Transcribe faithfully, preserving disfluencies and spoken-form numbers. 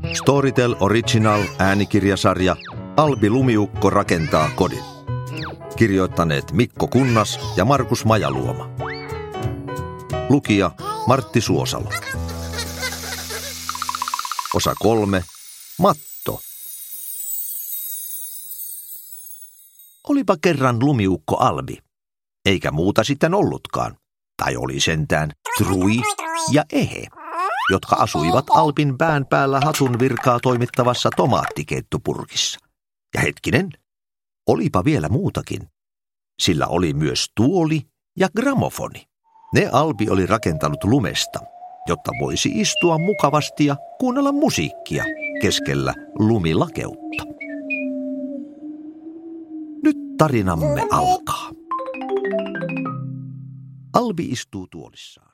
Storytel Original äänikirjasarja Albi Lumiukko rakentaa kodin. Kirjoittaneet Mikko Kunnas ja Markus Majaluoma. Lukija Martti Suosalo. Osa kolme. Matto. Olipa kerran lumiukko Albi. Eikä muuta sitten ollutkaan. Tai oli sentään Trui ja Ehe, jotka asuivat Albin pään päällä hatun virkaa toimittavassa tomaattikeittopurkissa. Ja hetkinen, olipa vielä muutakin. Sillä oli myös tuoli ja gramofoni. Ne Albi oli rakentanut lumesta, jotta voisi istua mukavasti ja kuunnella musiikkia keskellä lumilakeutta. Nyt tarinamme alkaa. Albi istuu tuolissaan.